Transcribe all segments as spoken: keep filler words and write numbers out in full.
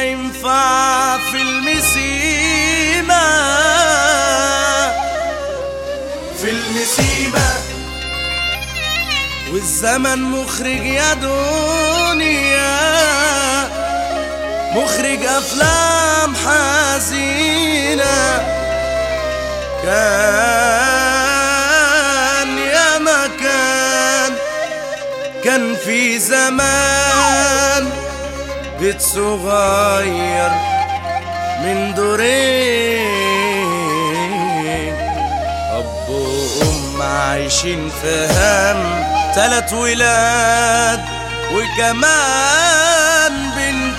ينفع في المسيمة، في المسيمة والزمن مخرج يا دنيا، مخرج أفلام حزينة. كان يا مكان كان في زمان بيت صغير من دورين، أب وأم عايشين في هم، تلات ولاد وكمان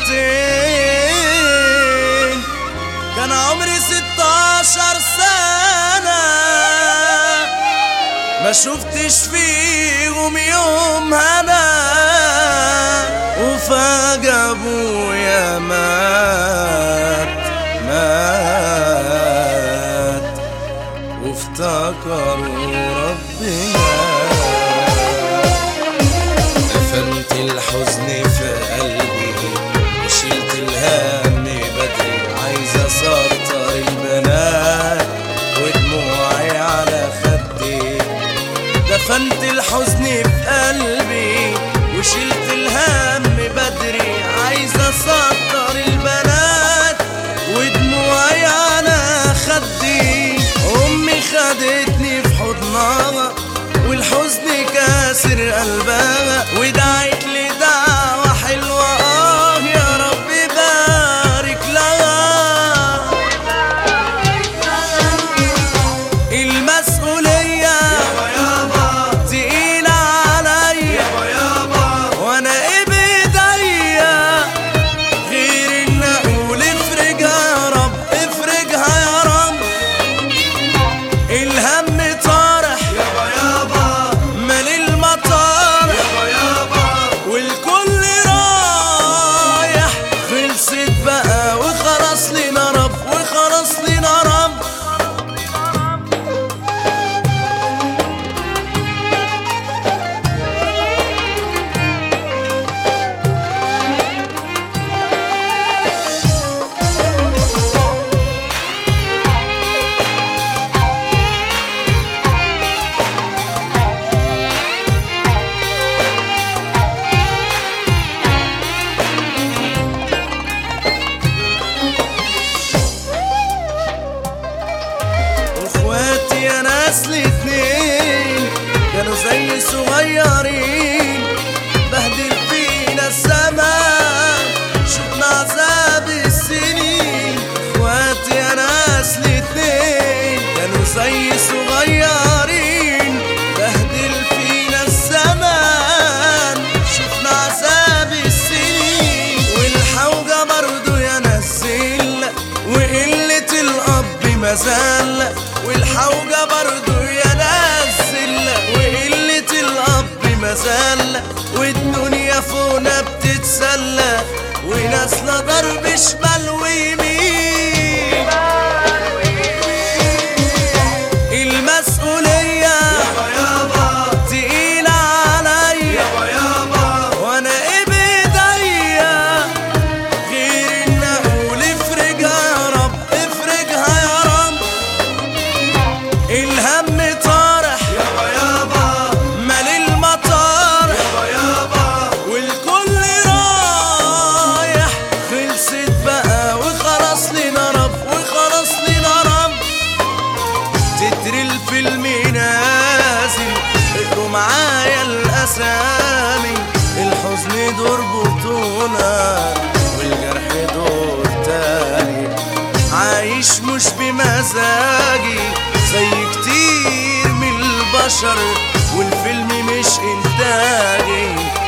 بنتين. كان عمري ستاشر سنة، ما شفتش فيهم يوم هنا، وفجأة ابويا مات مات وافتكروا ربنا. دفنت الحزن في قلبي وشلت الهم بدري، عايز اسطر البنات ودموعي على خدي. دفنت الحزن في قلبي وشلت الهم بدري، عايز اسطر البنات ودموعي على خدي. امي خدتني في حضنها والحزن كاسر قلبها، ودعت لي دعوة حلوة اه يا رب بارك لها. المسؤولية تقيلة عليا وانا ايه بايديا غير ان اقول افرجها يا رب، افرجها يا رب. الهم طارح مال المطار والكل رايح، خلصت بقى وخلاص لينا رب، وخلاص لينا رب. اخواتي يا ناس الاتنين كانوا زي صغيرين، بهدل فينا الزمان شفنا عذاب السنين. اخواتي يا ناس الاتنين كانوا زي صغيرين، بهدل فينا الزمان شفنا عذاب السنين. والحوجة برضو يا ناس زلة وقلة الأب مازال، والحوجة برضو يا ناس زلة وقلة الأب مازال. والدنيا فونا بتتسلى وناس لا ضرب شمال ويمين. المسؤولية تقيلة عليا وانا ايه بايديا غير ان اقول افرجها يا رب، افرجها يا رب. الهم طارح مال المطار والكل رايح، خلصت بقى وخلاص لينا رب، وخلاص لينا رب. تتر الفيلم نازل اقروا معايا الاسامي، الحزن دور بطولة والجرح دور تاني. عايش مش بمزاجي زي كتير من البشر، والفيلم مش انتاجي.